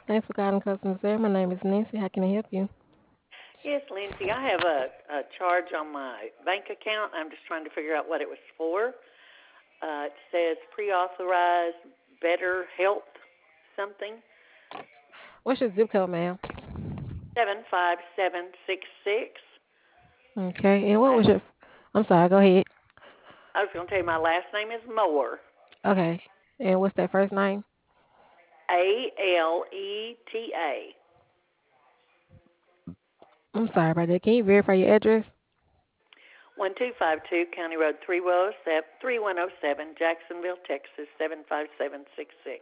Thanks for calling customer service. My name is Nancy. How can I help you? Yes, Lindsay, I have a charge on my bank account. I'm just trying to figure out what it was for. It says pre-authorized Better Health something, What's your zip code, ma'am? 75766. Okay. And what My, was your? I'm sorry. Go ahead. I was going to tell you my last name is Moore, Okay. And what's that first name? Aleta. I'm sorry about that. Can you verify your address? 1252 County Road 3107, Jacksonville, Texas 75766.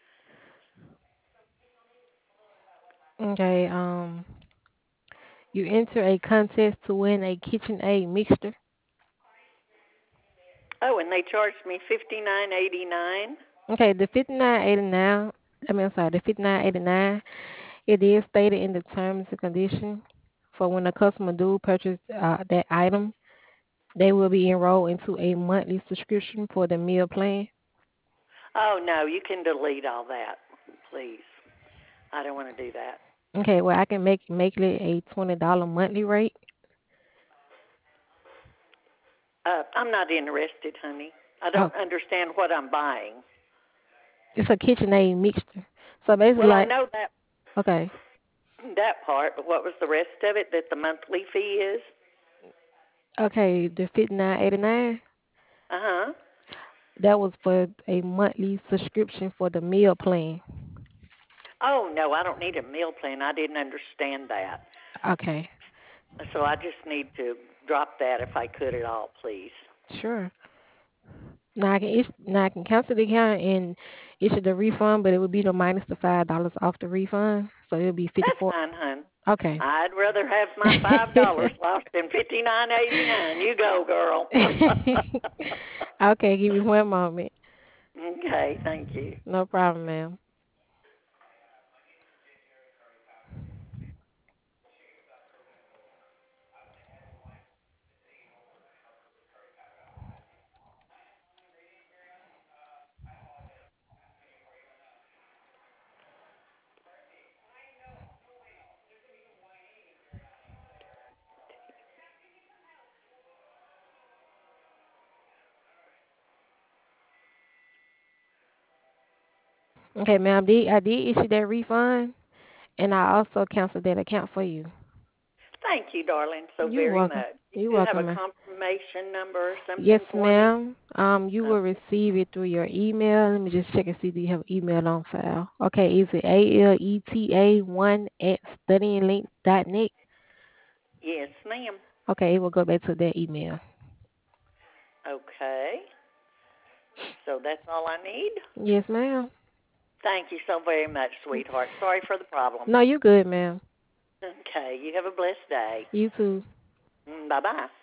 Okay. You enter a contest to win a KitchenAid mixture. Oh, and they charged me $59.89. Okay. The 59.89. I'm sorry. The 59.89. It is stated in the terms and conditions for when a customer do purchase that item, they will be enrolled into a monthly subscription for the meal plan. Oh no, you can delete all that, please. I don't want to do that. Okay, well I can make it a $20 monthly rate. I'm not interested, honey. I Oh, don't understand what I'm buying. it's a KitchenAid mixture. So basically, Well, I like, know that okay, part, but what was the rest of it that the monthly fee is? okay, the 59.89 Uh huh. that was for a monthly subscription for the meal plan. Oh no, I don't need a meal plan. I didn't understand that, Okay, so I just need to drop that if I could at all, please. sure. Now I can cancel the account and issue the refund, but it would be the minus the $5 off the refund, so it'll be That's 54. fine, hon. Okay. I'd rather have my $5 lost than $59.89. You go, girl. Okay, give me one moment. Okay, thank you. No problem, ma'am. Okay, ma'am. I did issue that refund, and I also canceled that account for you. Thank you, darling, so You're very welcome. much. You're You have a welcome, ma'am. confirmation number or Yes, something for me? ma'am. You will Okay. receive it through your email. Let me just check and see do you have email on file. Okay, is it ALETA1 at studyinglink.net? Yes, ma'am. Okay, it will go back to that email. Okay. So that's all I need? Yes, ma'am. Thank you so very much, sweetheart. Sorry for the problem. No, you good, ma'am. Okay. You have a blessed day. You too. Bye bye.